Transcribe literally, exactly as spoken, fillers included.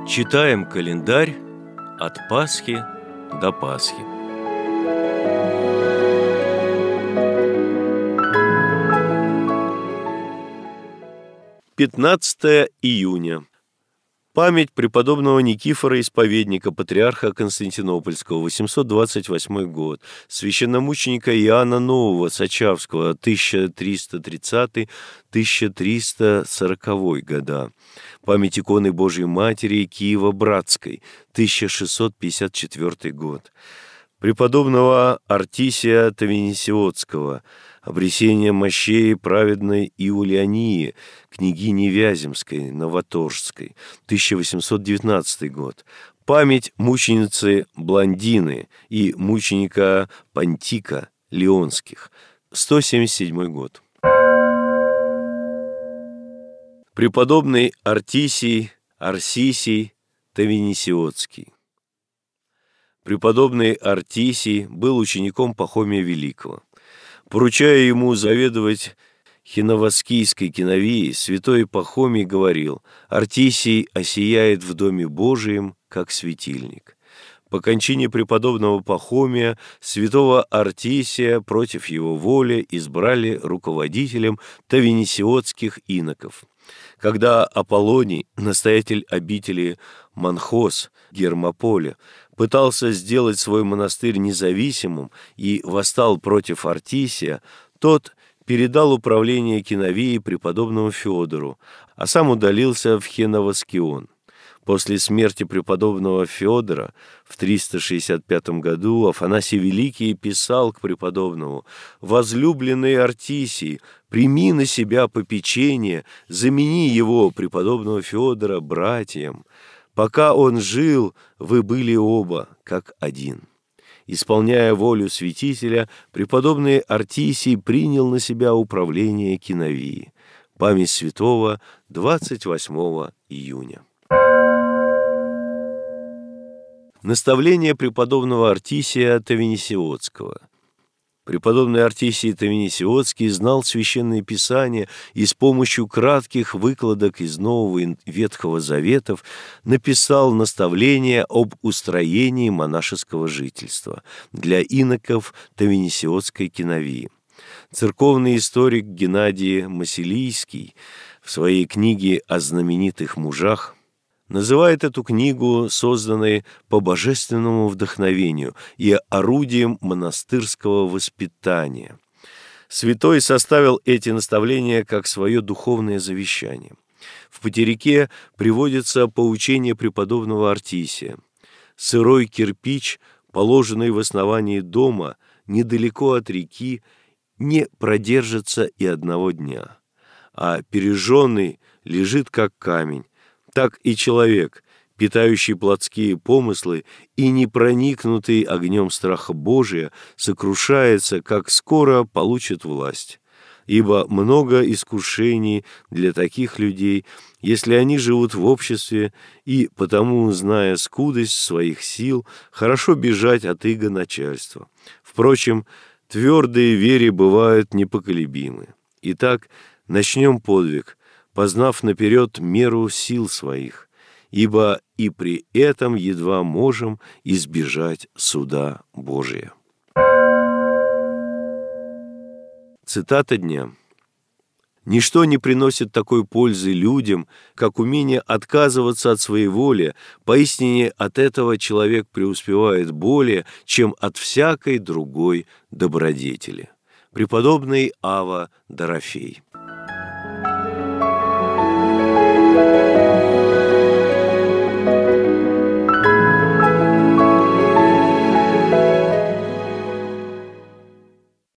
Читаем календарь от Пасхи до Пасхи. пятнадцатое июня. Память преподобного Никифора Исповедника, патриарха Константинопольского, восемьсот двадцать восьмой год, священномученика Иоанна Нового Сачавского, тысяча триста тридцатый — тысяча триста сороковой года, память иконы Божией Матери Киево-Братской, тысяча шестьсот пятьдесят четвёртый год, преподобного Артисия Тавенисиотского, обресение мощей праведной Иулиании, княгини Вяземской, Новоторжской, тысяча восемьсот девятнадцатый год, память мученицы Блондины и мученика Понтика Леонских, сто семьдесят седьмой год. Преподобный Артисий Арсисий Тавенисиотский. Преподобный Артисий был учеником Пахомия Великого. Поручая ему заведовать Хиновоскийской киновией, святой Пахомий говорил: «Артисий осияет в Доме Божием, как светильник». По кончине преподобного Пахомия святого Артисия против его воли избрали руководителем тавенисиотских иноков. Когда Аполлоний, настоятель обители Манхос, Гермополя, пытался сделать свой монастырь независимым и восстал против Артисия, тот передал управление киновией преподобному Феодору, а сам удалился в Хеновоскион. После смерти преподобного Феодора в триста шестьдесят пятом году Афанасий Великий писал к преподобному: «Возлюбленный Артисий, прими на себя попечение, замени его, преподобного Феодора, братьям. Пока он жил, вы были оба как один». Исполняя волю святителя, преподобный Артисий принял на себя управление киновией. Память святого двадцать восьмого июня. Наставление преподобного Артисия Тавенисиотского. Преподобный Артисий Тавенисиотский знал Священное Писание и с помощью кратких выкладок из Нового и Ветхого Заветов написал наставление об устроении монашеского жительства для иноков Тавенисиотской киновии. Церковный историк Геннадий Масилийский в своей книге о знаменитых мужах называет эту книгу, созданной по божественному вдохновению и орудием монастырского воспитания. Святой составил эти наставления как свое духовное завещание. В Патерике приводится поучение преподобного Артисия. «Сырой кирпич, положенный в основании дома, недалеко от реки, не продержится и одного дня, а пережженный лежит как камень. Так и человек, питающий плотские помыслы и не проникнутый огнем страха Божия, сокрушается, как скоро получит власть. Ибо много искушений для таких людей, если они живут в обществе, и потому, зная скудость своих сил, хорошо бежать от иго начальства. Впрочем, твердые вере бывают непоколебимы. Итак, начнем подвиг, познав наперед меру сил своих, ибо и при этом едва можем избежать суда Божия». Цитата дня. «Ничто не приносит такой пользы людям, как умение отказываться от своей воли. Поистине от этого человек преуспевает более, чем от всякой другой добродетели». Преподобный Ава Дорофей.